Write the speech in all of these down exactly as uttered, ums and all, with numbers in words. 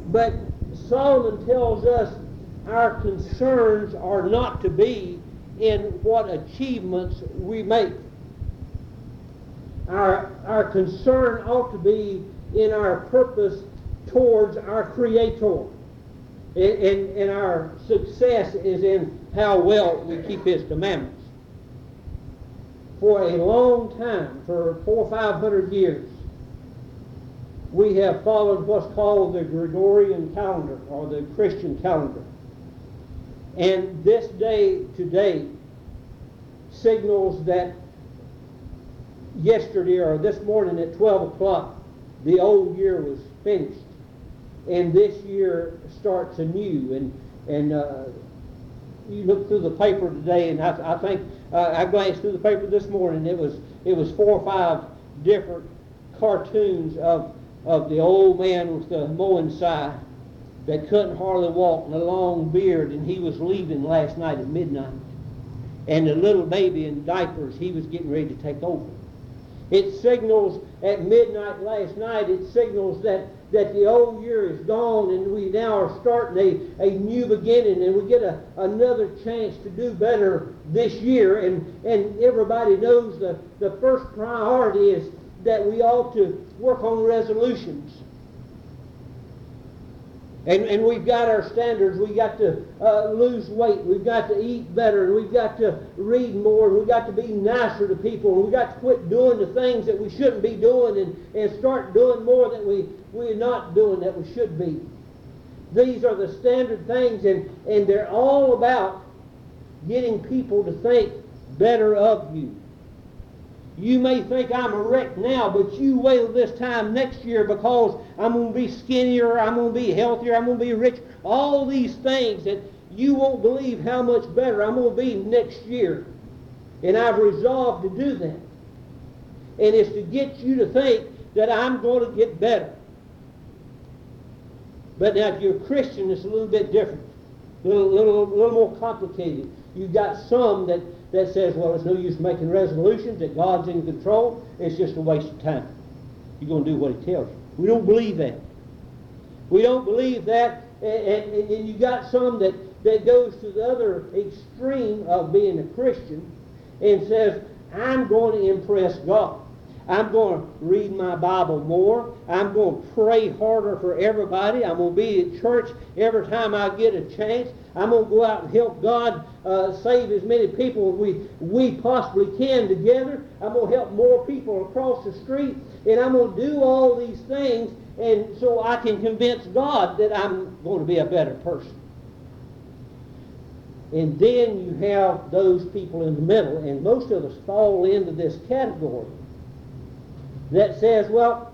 But Solomon tells us our concerns are not to be in what achievements we make. Our, our concern ought to be in our purpose towards our Creator. And, and, and our success is in how well we keep His commandments. For a long time, for four or five hundred years, we have followed what's called the Gregorian calendar, or the Christian calendar. And this day, today, signals that yesterday or this morning at twelve o'clock, the old year was finished. And this year starts anew. And, and uh, you look through the paper today, and I, I think, uh, I glanced through the paper this morning, it was, it was four or five different cartoons of, of the old man with the mowing scythe that couldn't hardly walk and a long beard, and he was leaving last night at midnight. And the little baby in diapers, he was getting ready to take over. It signals at midnight last night, it signals that, that the old year is gone and we now are starting a, a new beginning, and we get a, another chance to do better this year. And, and everybody knows the, the first priority is that we ought to work on resolutions. And, and we've got our standards. We've got to uh, lose weight. We've got to eat better. And we've got to read more. And we've got to be nicer to people. And we've got to quit doing the things that we shouldn't be doing, and, and start doing more that we, we're not doing that we should be. These are the standard things, and, and they're all about getting people to think better of you. You may think I'm a wreck now, but you wait till this time next year, because I'm going to be skinnier, I'm going to be healthier, I'm going to be rich. All these things that you won't believe how much better I'm going to be next year. And I've resolved to do that. And it's to get you to think that I'm going to get better. But now if you're a Christian, it's a little bit different. A little, little, little more complicated. You've got some that that says, well, it's no use making resolutions, that God's in control, it's just a waste of time. You're going to do what He tells you. We don't believe that. We don't believe that, and, and, and you got some that, that goes to the other extreme of being a Christian and says, I'm going to impress God. I'm going to read my Bible more. I'm going to pray harder for everybody. I'm going to be at church every time I get a chance. I'm going to go out and help God uh, save as many people as we, we possibly can together. I'm going to help more people across the street. And I'm going to do all these things, and so I can convince God that I'm going to be a better person. And then you have those people in the middle, and most of us fall into this category that says, well,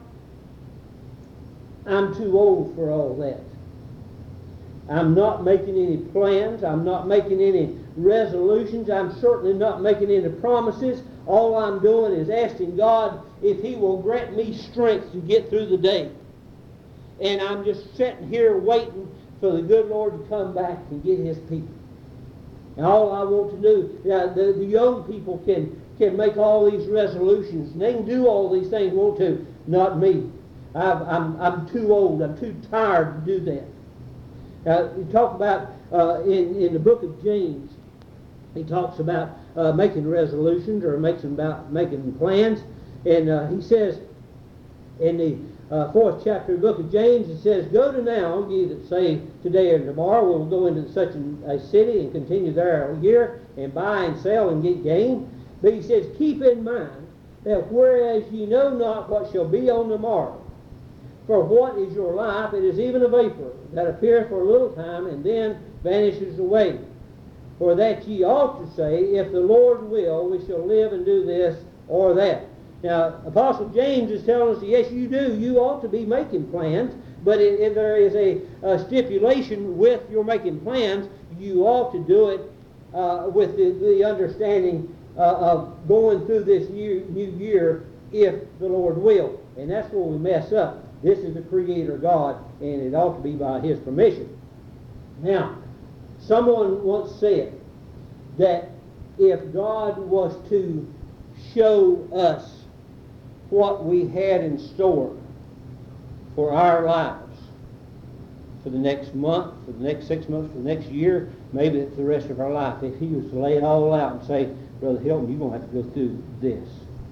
I'm too old for all that. I'm not making any plans. I'm not making any resolutions. I'm certainly not making any promises. All I'm doing is asking God if He will grant me strength to get through the day. And I'm just sitting here waiting for the good Lord to come back and get His people. And all I want to do, yeah, the, the young people can can make all these resolutions, and they can do all these things, want to. Not me. I've, I'm, I'm too old. I'm too tired to do that. Uh, you talk about, uh, in, in the book of James, he talks about uh, making resolutions, or makes about making plans. And uh, he says, in the uh, fourth chapter of the book of James, it says, go to now, ye that say today or tomorrow, we'll go into such a city and continue there a year, and buy and sell and get gain. But he says, keep in mind that whereas ye know not what shall be on the morrow, for what is your life? It is even a vapor that appeareth for a little time and then vanishes away. For that ye ought to say, if the Lord will, we shall live and do this or that. Now, Apostle James is telling us, yes, you do. You ought to be making plans, but if, if there is a, a stipulation with your making plans, you ought to do it uh, with the, the understanding Uh, of going through this new, new year, if the Lord will. And that's where we mess up. This is the Creator God, and it ought to be by His permission. Now, someone once said that if God was to show us what we had in store for our lives, for the next month, for the next six months, for the next year, maybe for the rest of our life. If he was to lay it all out and say, Brother Hilton, you're going to have to go through this.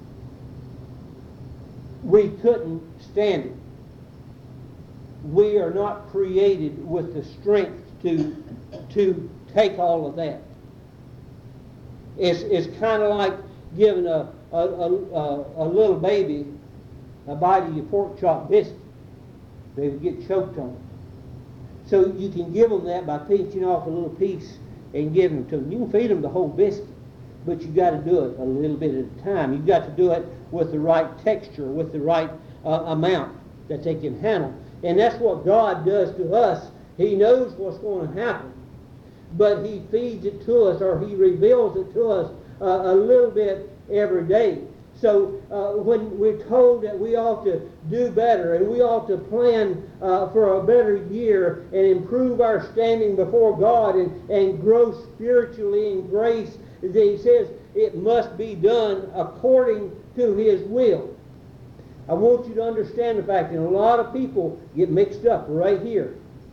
We couldn't stand it. We are not created with the strength to, to take all of that. It's, it's kind of like giving a, a, a, a little baby a bite of your pork chop biscuit. They would get choked on it. So you can give them that by pinching off a little piece and giving them to them. You can feed them the whole biscuit, but you've got to do it a little bit at a time. You've got to do it with the right texture, with the right uh, amount that they can handle. And that's what God does to us. He knows what's going to happen, but he feeds it to us, or he reveals it to us uh, a little bit every day. So uh, when we're told that we ought to do better and we ought to plan uh, for a better year and improve our standing before God and, and grow spiritually in grace, he says it must be done according to his will. I want you to understand the fact that a lot of people get mixed up right here.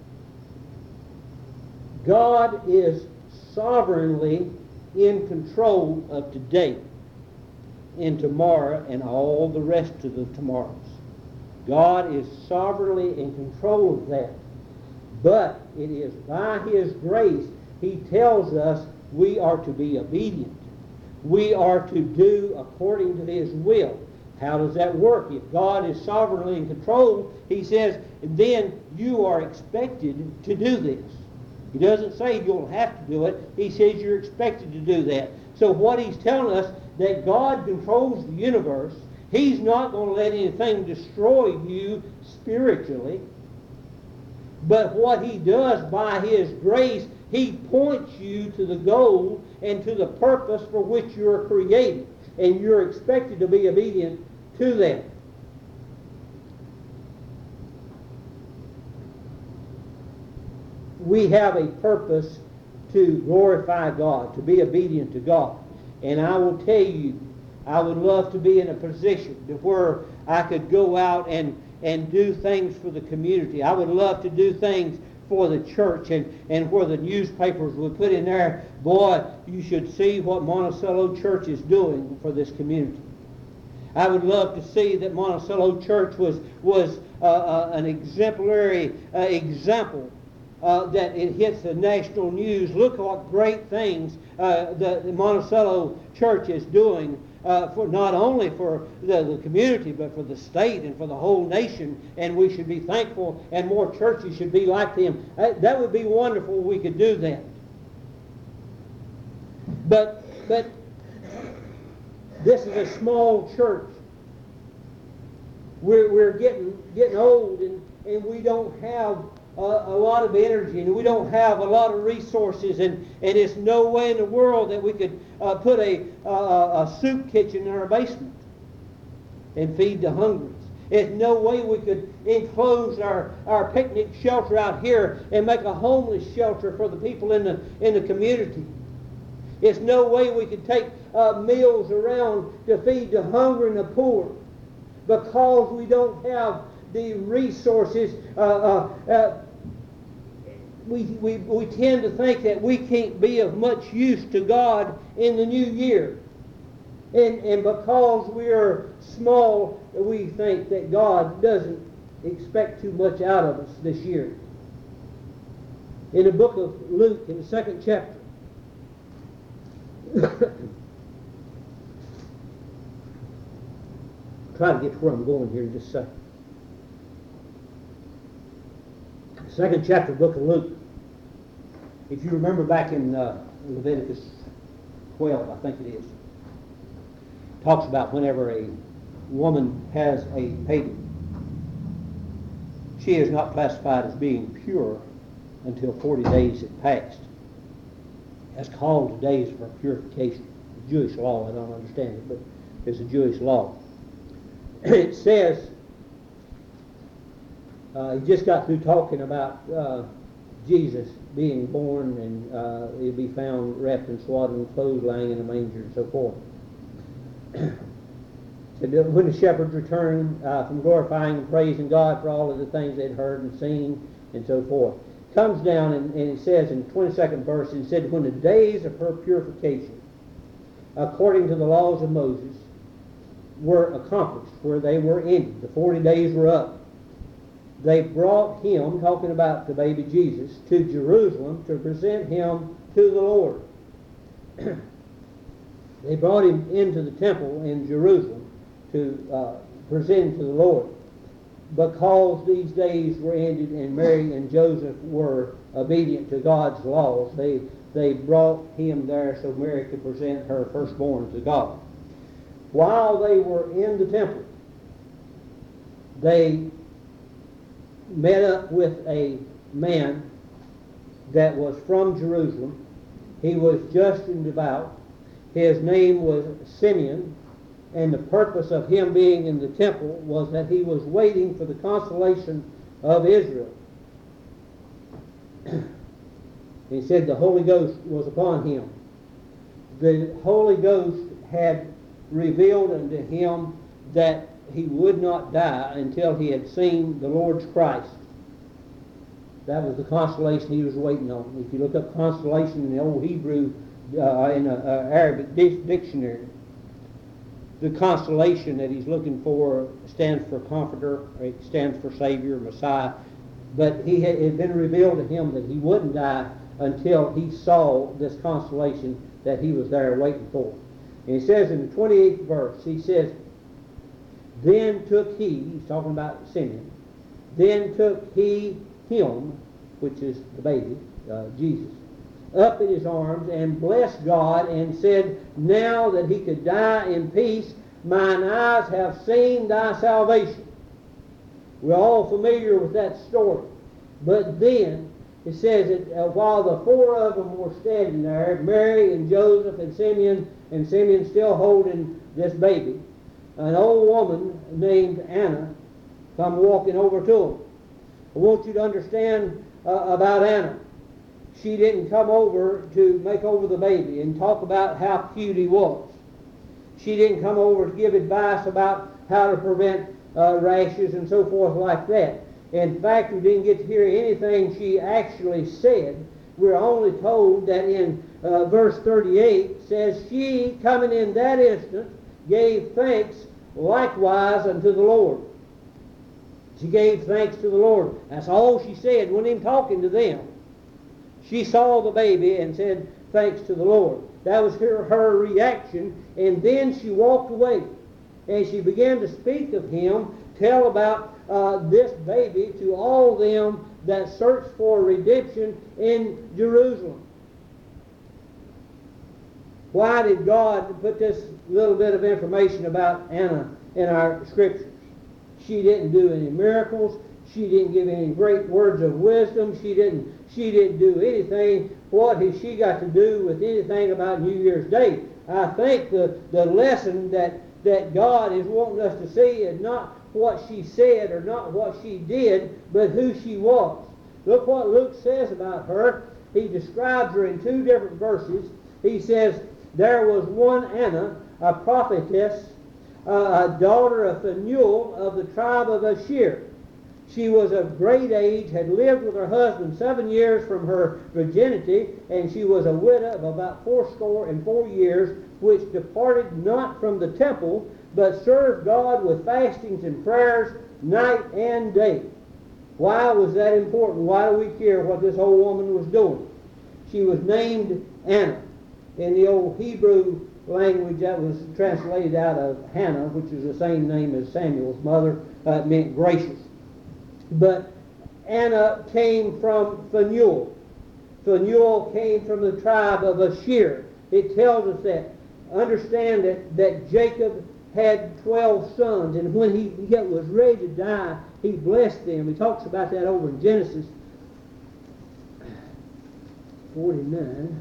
God is sovereignly in control of today and tomorrow and all the rest of the tomorrows. God is sovereignly in control of that. But it is by his grace he tells us we are to be obedient. We are to do according to his will. How does that work? If God is sovereignly in control, he says, then you are expected to do this. He doesn't say you'll have to do it. He says you're expected to do that. So what he's telling us, that God controls the universe. He's not going to let anything destroy you spiritually. But what he does by his grace, he points you to the goal and to the purpose for which you're created. And you're expected to be obedient to that. We have a purpose to glorify God, to be obedient to God. And I will tell you, I would love to be in a position to where I could go out and, and do things for the community. I would love to do things for the church, and, and where the newspapers would put in there, boy, you should see what Monticello Church is doing for this community. I would love to see that Monticello Church was, was uh, uh, an exemplary uh, example uh, that it hits the national news. Look what great things uh, the, the Monticello Church is doing uh, for not only for the, the community, but for the state and for the whole nation. And we should be thankful, and more churches should be like them. That, that would be wonderful if we could do that. But, but this is a small church. We're, we're getting, getting old, and, and we don't have a, a lot of energy, and we don't have a lot of resources, and, and there's no way in the world that we could uh, put a, a, a soup kitchen in our basement and feed the hungry. There's no way we could enclose our, our picnic shelter out here and make a homeless shelter for the people in the, in the community. There's no way we could take uh, meals around to feed the hungry and the poor, because we don't have the resources. Uh, uh, uh, we, we, we tend to think that we can't be of much use to God in the new year. And, and because we are small, we think that God doesn't expect too much out of us this year. In the book of Luke, in the second chapter, try to get to where I'm going here in just a second. Second chapter of the book of Luke. If you remember back in uh, Leviticus twelve, I think it is, talks about whenever a woman has a baby, she is not classified as being pure until forty days have passed. That's called the days for purification. Jewish law, I don't understand it, but it's a Jewish law. It says, uh, he just got through talking about uh, Jesus being born, and uh, he'll be found wrapped in swaddling clothes, lying in a manger, and so forth. when the shepherds returned uh, from glorifying and praising God for all of the things they'd heard and seen and so forth. Comes down and, and it says in the twenty-second verse, it said, when the days of her purification, according to the laws of Moses, were accomplished, where they were ended, the forty days were up, they brought him, talking about the baby Jesus, to Jerusalem to present him to the Lord. They brought him into the temple in Jerusalem to uh, present him to the Lord. Because these days were ended and Mary and Joseph were obedient to God's laws, they, they brought him there so Mary could present her firstborn to God. While they were in the temple, they met up with a man that was from Jerusalem. He was just and devout. His name was Simeon, and the purpose of him being in the temple was that he was waiting for the consolation of Israel. He said the Holy Ghost was upon him. The Holy Ghost had revealed unto him that he would not die until he had seen the Lord's Christ. That was the consolation he was waiting on. If you look up consolation in the Old Hebrew, uh, in an Arabic dictionary, the consolation that he's looking for stands for comforter, it stands for Savior, Messiah. But he had, it had been revealed to him that he wouldn't die until he saw this consolation that he was there waiting for. And he says in the twenty-eighth verse, he says, then took he, he's talking about Simeon, then took he him, which is the baby, uh, Jesus, up in his arms and blessed God and said, now that he could die in peace, mine eyes have seen thy salvation. We're all familiar with that story. But then it says that uh, while the four of them were standing there, Mary and Joseph and Simeon, and Simeon still holding this baby, an old woman named Anna come walking over to him. I want you to understand uh, about Anna. She didn't come over to make over the baby and talk about how cute he was. She didn't come over to give advice about how to prevent uh, rashes and so forth like that. In fact, we didn't get to hear anything she actually said. We're only told that in uh, verse thirty-eight says, she, coming in that instant, gave thanks likewise unto the Lord. She gave thanks to the Lord. That's all she said. Wasn't even talking to them. She saw the baby and said thanks to the Lord. That was her, her reaction. And then she walked away. And she began to speak of him, tell about uh, this baby to all them that searched for redemption in Jerusalem. Why did God put this little bit of information about Anna in our scriptures? She didn't do any miracles. She didn't give any great words of wisdom. She didn't, she didn't do anything. What has she got to do with anything about New Year's Day? I think the, the lesson that, that God is wanting us to see is not what she said or not what she did, but who she was. Look what Luke says about her. He describes her in two different verses. He says, there was one Anna, a prophetess, uh, a daughter of Phanuel of the tribe of Asher. She was of great age, had lived with her husband seven years from her virginity, and she was a widow of about fourscore and four years, which departed not from the temple, but served God with fastings and prayers night and day. Why was that important? Why do we care what this old woman was doing? She was named Anna. In the old Hebrew language, that was translated out of Hannah, which is the same name as Samuel's mother. Uh, it meant gracious. But Anna came from Phanuel. Phanuel came from the tribe of Asher. It tells us that. Understand that, that Jacob had twelve sons, and when he, he was ready to die, he blessed them. He talks about that over in Genesis forty-nine.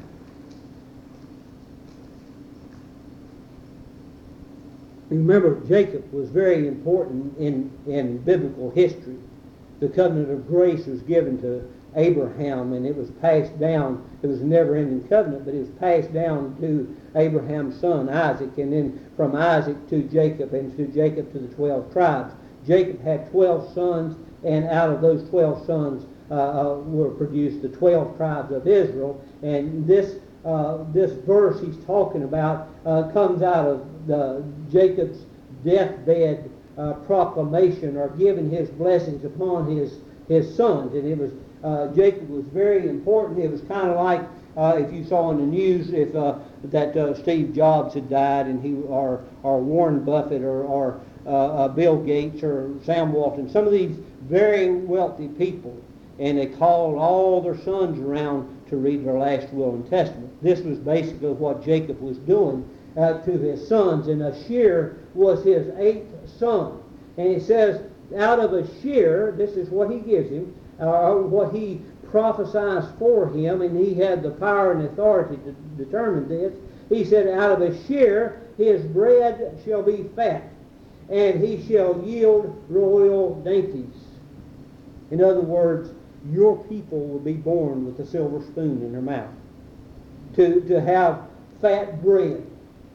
Remember, Jacob was very important in, in biblical history. the covenant of grace was given to Abraham, and it was passed down. It was a never-ending covenant, but it was passed down to Abraham's son Isaac, and then from Isaac to Jacob, and to Jacob to the twelve tribes. Jacob had twelve sons, and out of those twelve sons uh, uh, were produced the twelve tribes of Israel. And this uh, this verse he's talking about uh, comes out of the, Jacob's deathbed uh, proclamation, or giving his blessings upon his his sons. And it was uh, Jacob was very important. It was kind of like uh, if you saw in the news if uh, that uh, Steve Jobs had died, and he or or Warren Buffett or or uh, uh, Bill Gates or Sam Walton, some of these very wealthy people, and they called all their sons around to read their last will and testament. This was basically what Jacob was doing uh, to his sons, and Asher was his eighth son. And he says, out of Asher, this is what he gives him, uh, what he prophesies for him, and he had the power and authority to determine this. He said, out of Asher his bread shall be fat, and he shall yield royal dainties. In other words, your people will be born with a silver spoon in their mouth. To, to have fat bread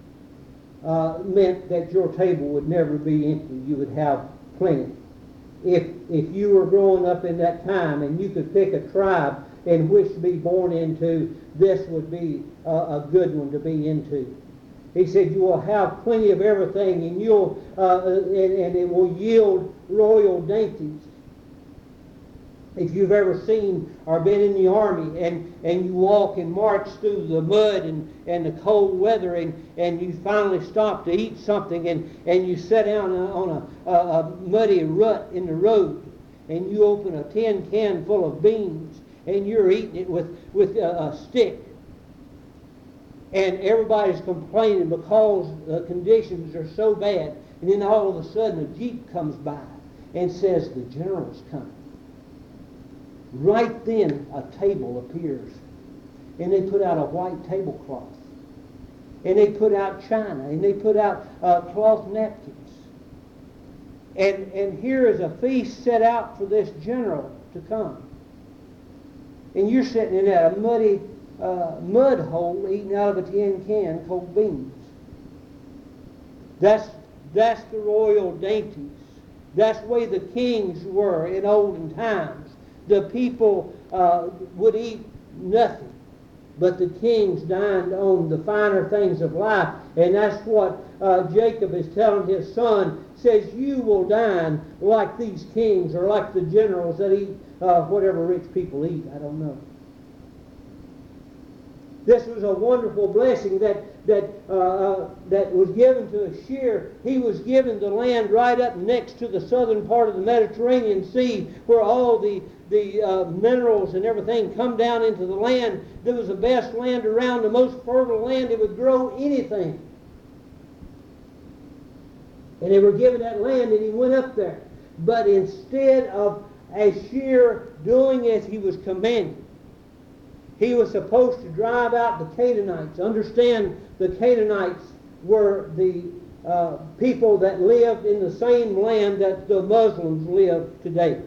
uh, meant that your table would never be empty. You would have plenty. If, if you were growing up in that time and you could pick a tribe in which to be born into, this would be a, a good one to be into. He said, you will have plenty of everything, and you'll uh, and, and it will yield royal dainties. If you've ever seen or been in the army, and, and you walk and march through the mud and, and the cold weather, and, and you finally stop to eat something, and, and you sit down on a, a, a muddy rut in the road, and you open a tin can full of beans, and you're eating it with, with a, a stick. And everybody's complaining because the conditions are so bad. And then all of a sudden a jeep comes by and says, the general's coming. Right then a table appears. And they put out a white tablecloth. And they put out china. And they put out uh, cloth napkins. And, and here is a feast set out for this general to come. And you're sitting in that a muddy Uh, mud hole eating out of a tin can called beans. That's, that's the royal dainties. That's the way the kings were in olden times. The people uh, would eat nothing, but the kings dined on the finer things of life. And that's what uh, Jacob is telling his son, says you will dine like these kings, or like the generals that eat uh, whatever rich people eat. I don't know. This was a wonderful blessing that that uh, uh, that was given to Asher. He was given the land right up next to the southern part of the Mediterranean Sea, where all the the uh, minerals and everything come down into the land. There was the best land around, the most fertile land. It would grow anything. And they were given that land, and he went up there. But instead of Asher doing as he was commanded, he was supposed to drive out the Canaanites. Understand, the Canaanites were the uh, people that lived in the same land that the Muslims live today.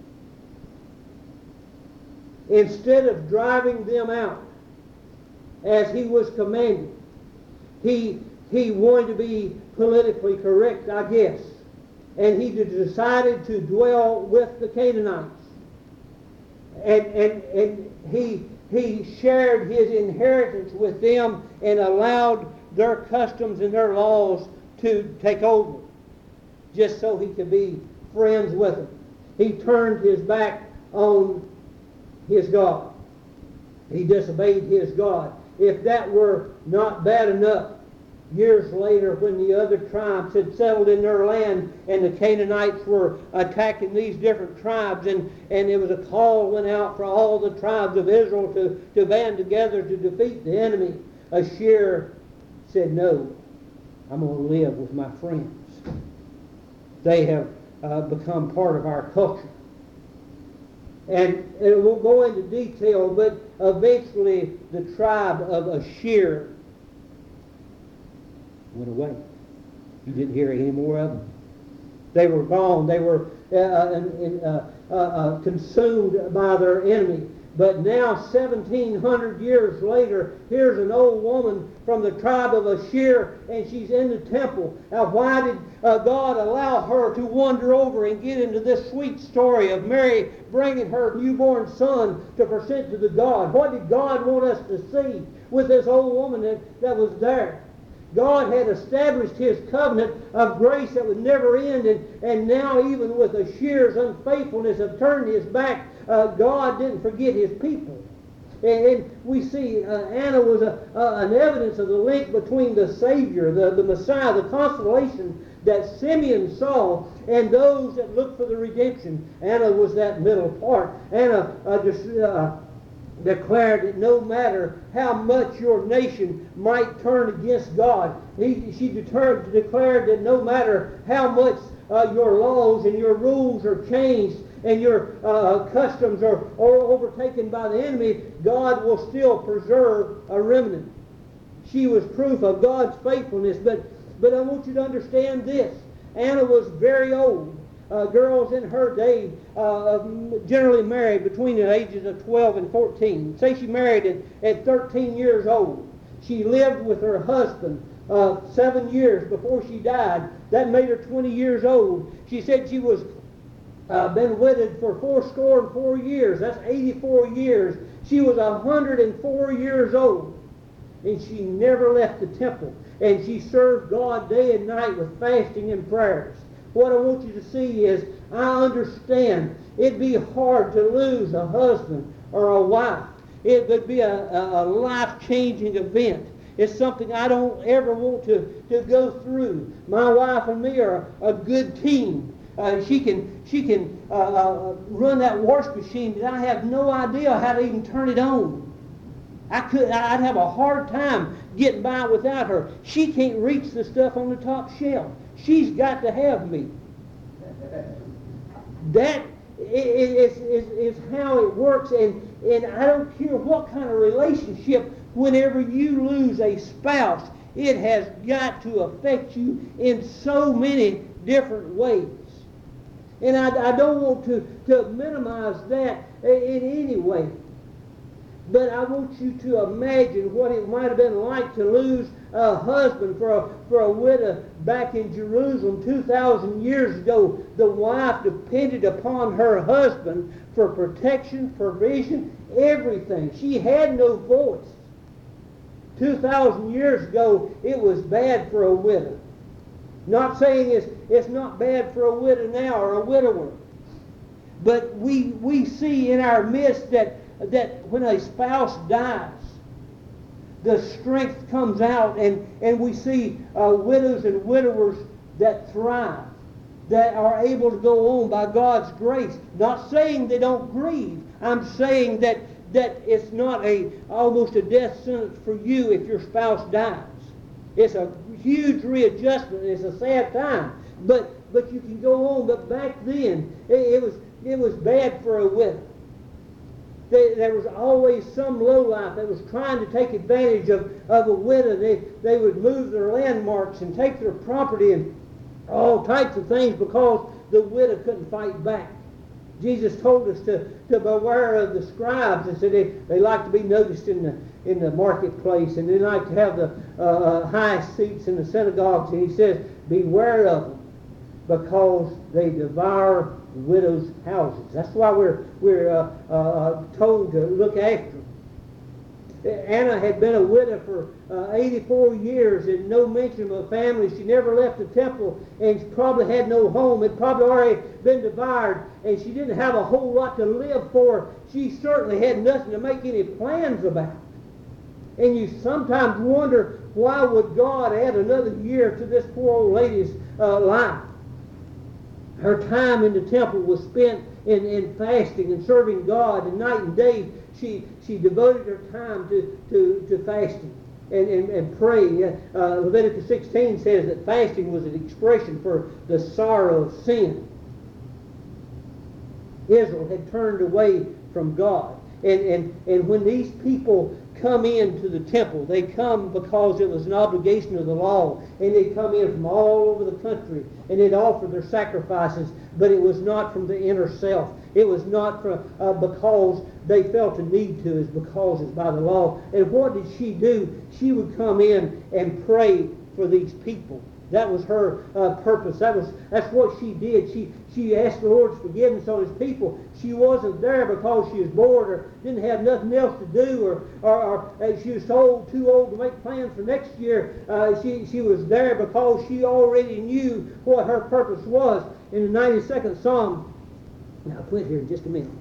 Instead of driving them out as he was commanded, he, he wanted to be politically correct, I guess. And he decided to dwell with the Canaanites. And, and, and he... He shared his inheritance with them and allowed their customs and their laws to take over, just so he could be friends with them. He turned his back on his God. He disobeyed his God. If that were not bad enough, years later, when the other tribes had settled in their land and the Canaanites were attacking these different tribes, and, and there was a call went out for all the tribes of Israel to, to band together to defeat the enemy, Asher said, no, I'm going to live with my friends. They have uh, become part of our culture. And, and we'll go into detail, but eventually the tribe of Asher went away. You didn't hear any more of them. They were gone. They were uh, in, in, uh, uh, uh, consumed by their enemy. But now, seventeen hundred years later, here's an old woman from the tribe of Asher, and she's in the temple. Now, why did uh, God allow her to wander over and get into this sweet story of Mary bringing her newborn son to present to the God? What did God want us to see with this old woman that, that was there? God had established His covenant of grace that would never end, and, and now even with Asher's unfaithfulness of turning his back, uh, God didn't forget His people. And, and we see uh, Anna was a, uh, an evidence of the link between the Savior, the, the Messiah, the consolation that Simeon saw, and those that looked for the redemption. Anna was that middle part. Anna uh, just... Uh, declared that no matter how much your nation might turn against God, he, she determined, declared that no matter how much uh, your laws and your rules are changed and your uh, customs are, are overtaken by the enemy, God will still preserve a remnant. She was proof of God's faithfulness, but, but I want you to understand this. Anna was very old. Uh, girls in her day uh, generally married between the ages of twelve and fourteen. Say she married at, at thirteen years old. She lived with her husband uh, seven years before she died. That made her twenty years old. She said she was uh, been wedded for four score and four years. That's eighty-four years. She was one hundred four years old. And she never left the temple. And she served God day and night with fasting and prayers. What I want you to see is, I understand it'd be hard to lose a husband or a wife. It would be a, a, a life-changing event. It's something I don't ever want to, to go through. My wife and me are a good team. Uh, she can she can uh, uh, run that wash machine that I have no idea how to even turn it on. I could I'd have a hard time getting by without her. She can't reach the stuff on the top shelf. She's got to have me. That is, is, is how it works, and, and I don't care what kind of relationship, whenever you lose a spouse, it has got to affect you in so many different ways. And I, I don't want to, to minimize that in any way. But I want you to imagine what it might have been like to lose a husband for a, for a widow back in Jerusalem two thousand years ago. The wife depended upon her husband for protection, provision, everything. She had no voice. two thousand years ago, it was bad for a widow. Not saying it's, it's not bad for a widow now or a widower. But we, we see in our midst that that when a spouse dies, the strength comes out, and, and we see uh, widows and widowers that thrive, that are able to go on by God's grace. Not saying they don't grieve. I'm saying that, that it's not a almost a death sentence for you if your spouse dies. It's a huge readjustment. It's a sad time. But but you can go on. But back then, it, it was it was bad for a widow. There was always some lowlife that was trying to take advantage of, of a widow. They, they would move their landmarks and take their property and all types of things because the widow couldn't fight back. Jesus told us to, to beware of the scribes, and said they, they like to be noticed in the in the marketplace, and they like to have the uh, high seats in the synagogues. And he says, beware of them, because they devour widows' houses. That's why we're we're uh, uh, told to look after them. Anna had been a widow for uh, eighty-four years, and no mention of a family. She never left the temple, and she probably had no home. It probably already been devoured, and she didn't have a whole lot to live for. She certainly had nothing to make any plans about. And you sometimes wonder, why would God add another year to this poor old lady's uh, life? Her time in the temple was spent in, in fasting and serving God, and night and day she she devoted her time to, to, to fasting and, and, and praying. Uh, Leviticus sixteen says that fasting was an expression for the sorrow of sin. Israel had turned away from God. And, and, and when these people come into the temple, they come because it was an obligation of the law, and they come in from all over the country, and they'd offer their sacrifices, but it was not from the inner self. It was not for, uh, because they felt a need to, it's because it's by the law. And what did she do? She would come in and pray for these people. That was her uh, purpose. That was that's what she did. She she asked the Lord's forgiveness on His people. She wasn't there because she was bored or didn't have nothing else to do, or or, or uh, she was old, too old to make plans for next year. Uh, she she was there because she already knew what her purpose was. In the ninety-second Psalm, now I'll quit here in just a minute.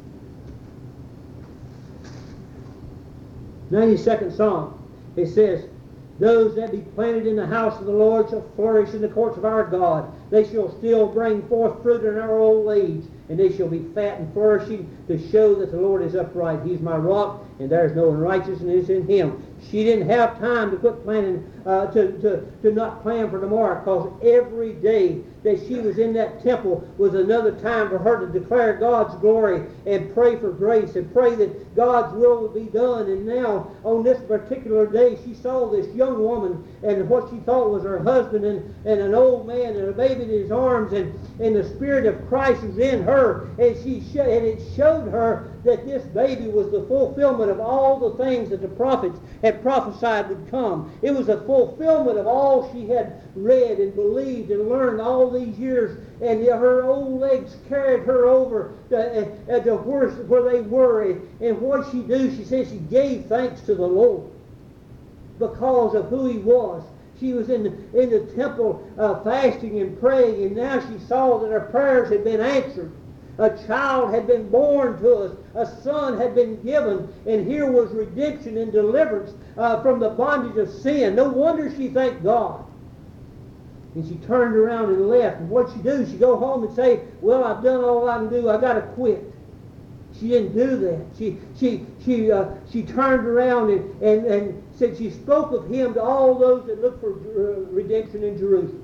ninety-second Psalm, it says, "Those that be planted in the house of the Lord shall flourish in the courts of our God. They shall still bring forth fruit in our old age, and they shall be fat and flourishing to show that the Lord is upright. He's my rock, and there is no unrighteousness in Him." She didn't have time to quit planning, uh, to, to, to not plan for tomorrow, because every day that she was in that temple was another time for her to declare God's glory and pray for grace and pray that God's will would be done. And now, on this particular day, she saw this young woman and what she thought was her husband and, and an old man and a baby in his arms, and, and the Spirit of Christ was in her, and, she sh- and it showed her that this baby was the fulfillment of all the things that the prophets had prophesied would come. It was a fulfillment of all she had read and believed and learned all these years, and her old legs carried her over to, uh, to where, where they were. And what she do? She said she gave thanks to the Lord because of who He was. She was in the, in the temple uh, fasting and praying, and now she saw that her prayers had been answered. A child had been born to us. A son had been given. And here was redemption and deliverance uh, from the bondage of sin. No wonder she thanked God. And she turned around and left. And what'd she do? She go home and say, "Well, I've done all I can do. I got to quit." She didn't do that. She she she uh, she turned around and, and, and said she spoke of Him to all those that look for uh, redemption in Jerusalem.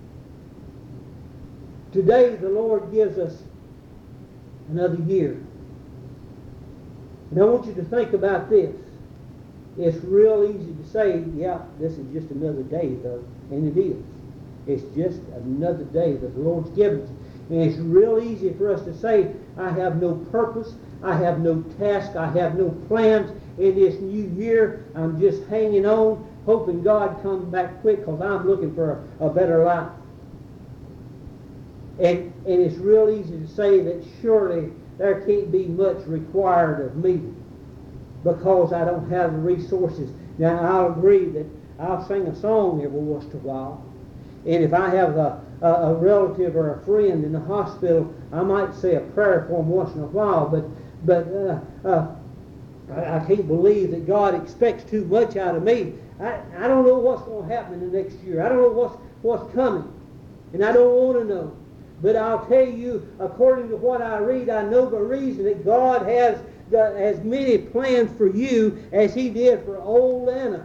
Today the Lord gives us another year. And I want you to think about this. It's real easy to say, yeah, this is just another day, though. And it is. It's just another day that the Lord's given us. And it's real easy for us to say, I have no purpose, I have no task, I have no plans in this new year. I'm just hanging on, hoping God comes back quick because I'm looking for a, a better life. And, and it's real easy to say that surely there can't be much required of me because I don't have the resources. Now, I'll agree that I'll sing a song every once in a while. And if I have a, a, a relative or a friend in the hospital, I might say a prayer for them once in a while. But, but uh, uh, I, I can't believe that God expects too much out of me. I, I don't know what's going to happen in the next year. I don't know what's, what's coming. And I don't want to know. But I'll tell you, according to what I read, I know the reason that God has the, as many plans for you as He did for old Anna.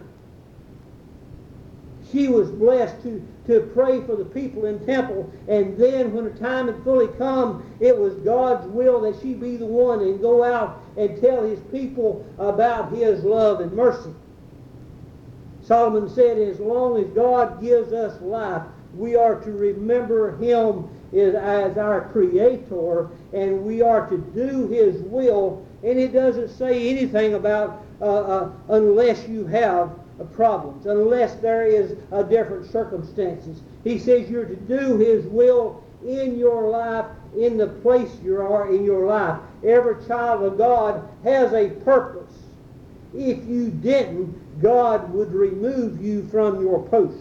She was blessed to, to pray for the people in temple, and then when the time had fully come, it was God's will that she be the one and go out and tell His people about His love and mercy. Solomon said, as long as God gives us life, we are to remember Him is as our Creator, and we are to do His will. And it doesn't say anything about uh, uh, unless you have uh, problems, unless there is uh, different circumstances. He says you're to do His will in your life, in the place you are in your life. Every child of God has a purpose. If you didn't, God would remove you from your post.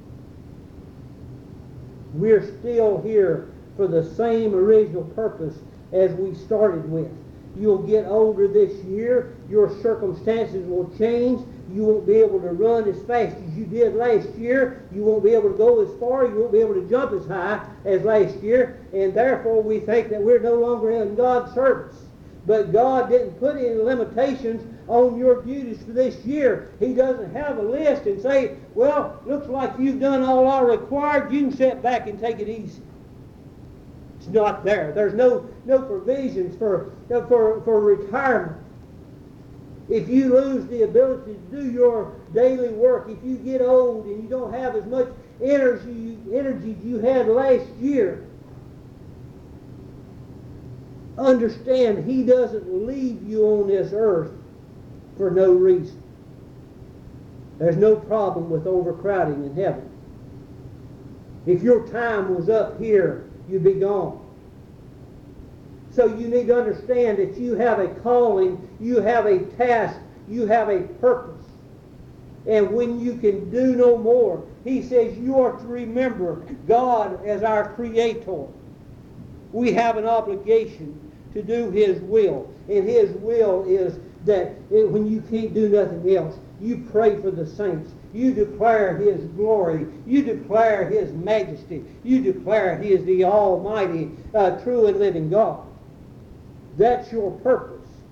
We're still here for the same original purpose as we started with. You'll get older this year. Your circumstances will change. You won't be able to run as fast as you did last year. You won't be able to go as far. You won't be able to jump as high as last year. And therefore we think that we're no longer in God's service. But God didn't put any limitations on your duties for this year. He doesn't have a list and say, well, looks like you've done all I required. You can sit back and take it easy. It's not there. There's no, no provisions for, for, for retirement. If you lose the ability to do your daily work, if you get old and you don't have as much energy, energy you had last year, understand He doesn't leave you on this earth for no reason. There's no problem with overcrowding in heaven. If your time was up here, you'd be gone. So you need to understand that you have a calling, you have a task, you have a purpose. And when you can do no more, He says you are to remember God as our Creator. We have an obligation to do His will. And His will is that when you can't do nothing else, you pray for the saints. You declare His glory. You declare His majesty. You declare He is the almighty, uh, true and living God. That's your purpose.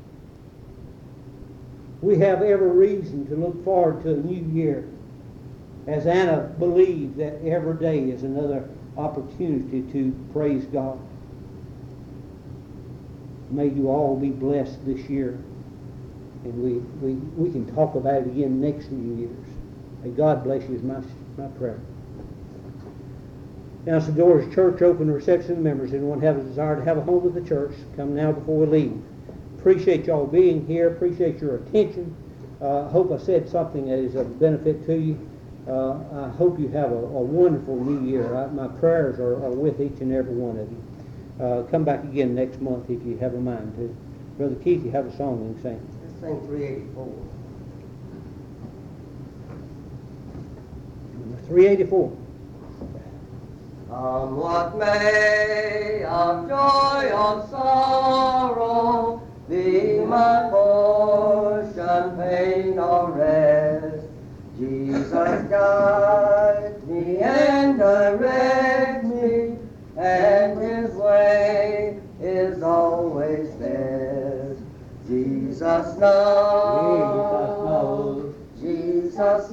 We have every reason to look forward to a new year. As Anna believed that every day is another opportunity to praise God. May you all be blessed this year. And we, we, we can talk about it again next New Year's. May God bless you is my, my prayer. Now, it's the doors of church open, reception of members. Anyone have a desire to have a home with the church, come now before we leave. Appreciate y'all being here. Appreciate your attention. I uh, hope I said something that is of benefit to you. Uh, I hope you have a, a wonderful new year. I, my prayers are, are with each and every one of you. Uh, come back again next month if you have a mind to. Brother Keith, you have a song you can sing. Let's sing three eighty-four. three eighty-four. Come what may, of joy or sorrow, be my portion, pain or rest. Jesus guides me and directs me, and His way is always best. Jesus knows, Jesus knows, Jesus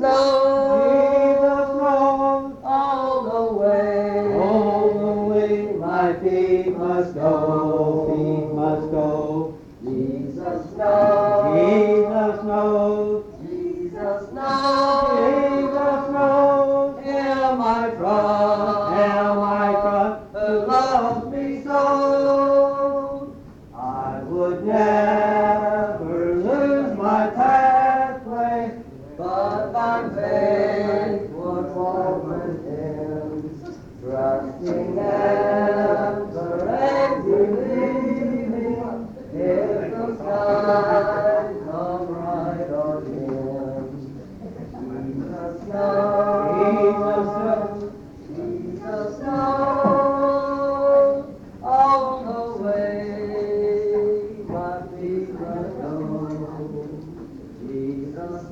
knows, all the way, all the way my feet must go, feet must go. Jesus knows, Jesus knows, Jesus knows, Jesus knows, Him I trust, Him I trust, who loves me so. I would never lose my pathway, but by faith would walk with Him, trusting ever and believing, if the sky come right or dim. Jesus knows, Jesus knows, all the way my feet must go. Jesus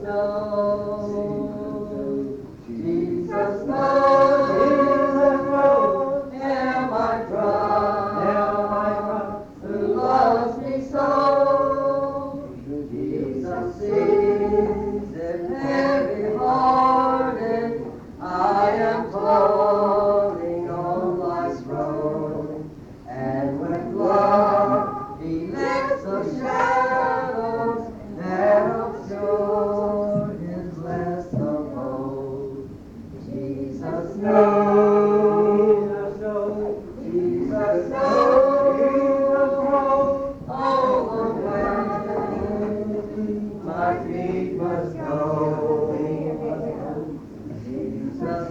knows, Jesus knows, Jesus knows, Him I trust, Him I trust, who loves me so. Jesus sees it heavy hearted, I am toiling on life's road, and with love He lifts the shadows that obscure His blessed abode. Jesus knows, Jesus knows, Jesus knows, all the way my feet must go. Jesus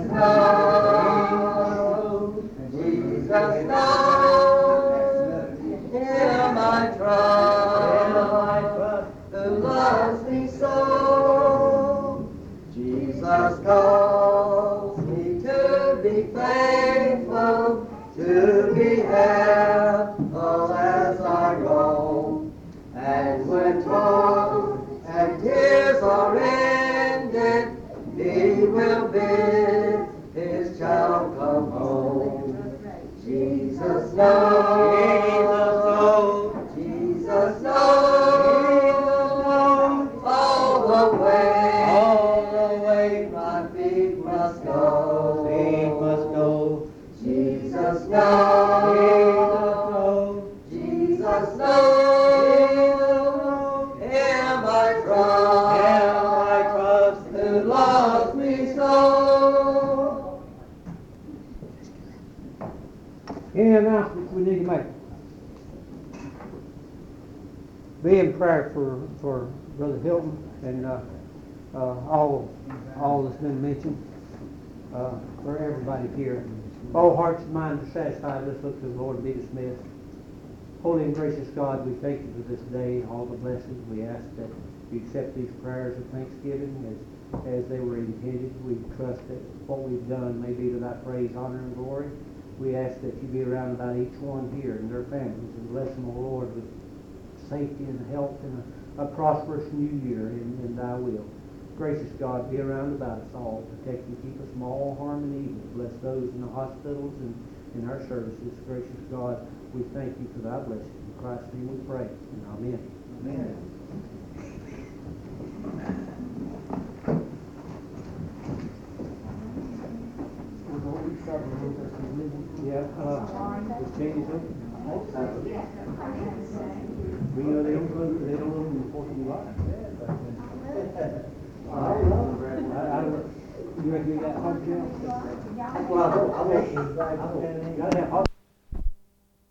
knows, Jesus knows, Him I trust, who loves me so. Jesus calls me to be faithful, to be helpful as I go. And when toil and tears are ended, He will bid His child come home. Jesus knows, Jesus knows, all the way, all the way my feet must go, feet must go. Jesus knows, Jesus knows, Him I trust, Him I trust, who loves me so. Any announcements we need in prayer for, for Brother Hilton and uh, uh, all all that's been mentioned uh, for everybody here. All hearts and minds are satisfied. Let's look to the Lord and be dismissed. Holy and gracious God, we thank you for this day, all the blessings. We ask that you accept these prayers of thanksgiving as, as they were intended. We trust that what we've done may be to thy praise, honor, and glory. We ask that you be around about each one here and their families and bless them, O Lord, with safety and health and a, a prosperous new year in, in thy will. Gracious God, be around about us all. Protect and keep us from all harm and evil. Bless those in the hospitals and in our services. Gracious God, we thank you for thy blessing. In Christ's name we pray. And amen. Amen. Yeah, uh, is Katie's open? We know they don't close, they don't open the Fourth of July. I, I don't, you reckon you got hot gel? Well, I hope, I hope, I hope. Gotta have hot